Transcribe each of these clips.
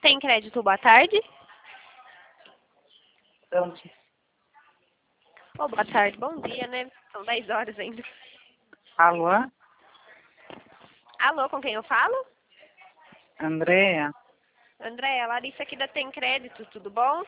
Tem crédito, boa tarde. Onde? Oh, boa tarde, bom dia, né? São 10 horas ainda. Alô? Alô, com quem eu falo? Andréa? Andréia, Larissa aqui da Tem Crédito, tudo bom?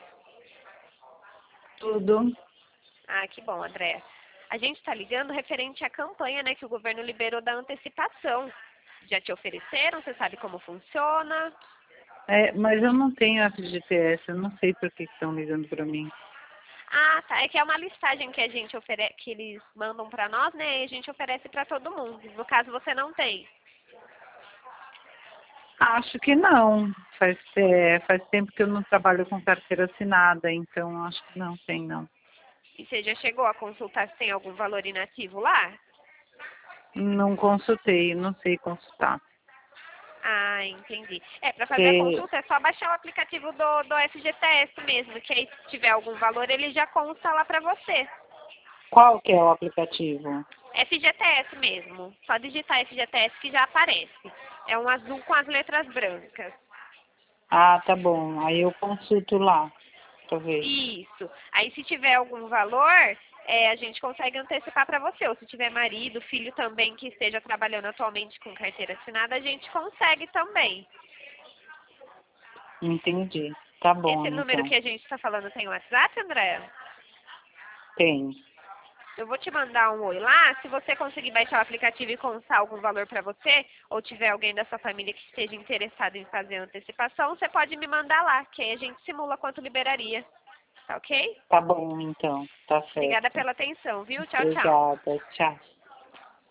Tudo? Ah, que bom, Andréia. A gente está ligando referente à campanha, né, que o governo liberou da antecipação. Já te ofereceram? Você sabe como funciona? Mas eu não tenho FGTS, eu não sei por que estão ligando para mim. Ah, tá. É que é uma listagem que a gente que eles mandam para nós, né? E a gente oferece para todo mundo. No caso, você não tem. Acho que não. Faz tempo que eu não trabalho com carteira assinada, então acho que não tem, não. E você já chegou a consultar se tem algum valor inativo lá? Não consultei, não sei consultar. Ah, entendi. Para fazer a Porque, consulta é só baixar o aplicativo do FGTS mesmo, que aí se tiver algum valor ele já consta lá para você. qual que é o aplicativo? FGTS mesmo. Só digitar FGTS que já aparece. É um azul com as letras brancas. Ah, tá bom. Aí eu consulto lá, pra ver. Isso. Aí se tiver algum valor, a gente consegue antecipar para você. Ou se tiver marido, filho também que esteja trabalhando atualmente com carteira assinada, a gente consegue também. Entendi. Tá bom, Esse número então. que a gente está falando tem WhatsApp, André? Tem. Eu vou te mandar um oi lá. Se você conseguir baixar o aplicativo e constar algum valor para você, ou tiver alguém da sua família que esteja interessado em fazer a antecipação, você pode me mandar lá, que aí a gente simula quanto liberaria. Tá ok? Tá bom, então. Tá Obrigada certo. pela atenção, viu? Tchau, tchau. Obrigada. Tchau.